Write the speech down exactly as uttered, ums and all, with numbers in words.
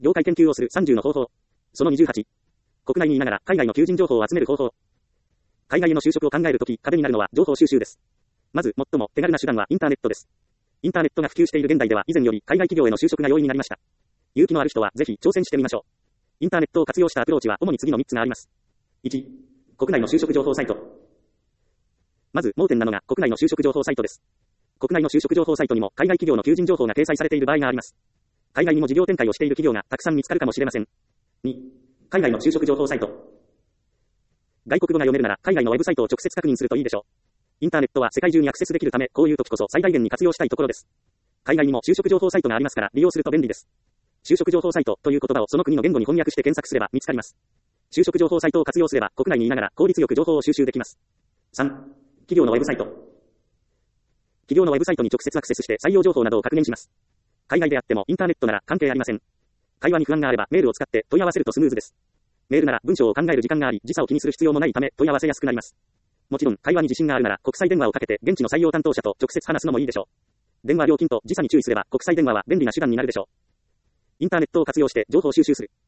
業界研究をするさんじゅうの方法。そのにじゅうはち。国内にいながら海外の求人情報を集める方法。海外への就職を考えるとき、壁になるのは情報収集です。まず、最も手軽な手段はインターネットです。インターネットが普及している現代では以前より海外企業への就職が容易になりました。勇気のある人はぜひ挑戦してみましょう。インターネットを活用したアプローチは主に次のみっつがあります。いち、国内の就職情報サイト。まず、盲点なのが国内の就職情報サイトです。国内の就職情報サイトにも海外企業の求人情報が掲載されている場合があります。海外にも事業展開をしている企業がたくさん見つかるかもしれません。に、海外の就職情報サイト。外国語が読めるなら海外のウェブサイトを直接確認するといいでしょう。インターネットは世界中にアクセスできるため、こういう時こそ最大限に活用したいところです。海外にも就職情報サイトがありますから利用すると便利です。就職情報サイトという言葉をその国の言語に翻訳して検索すれば見つかります。就職情報サイトを活用すれば国内にいながら効率よく情報を収集できます。さん、企業のウェブサイト。企業のウェブサイトに直接アクセスして採用情報などを確認します。海外であってもインターネットなら関係ありません。会話に不安があればメールを使って問い合わせるとスムーズです。メールなら文章を考える時間があり時差を気にする必要もないため問い合わせやすくなります。もちろん会話に自信があるなら国際電話をかけて現地の採用担当者と直接話すのもいいでしょう。電話料金と時差に注意すれば国際電話は便利な手段になるでしょう。インターネットを活用して情報収集する。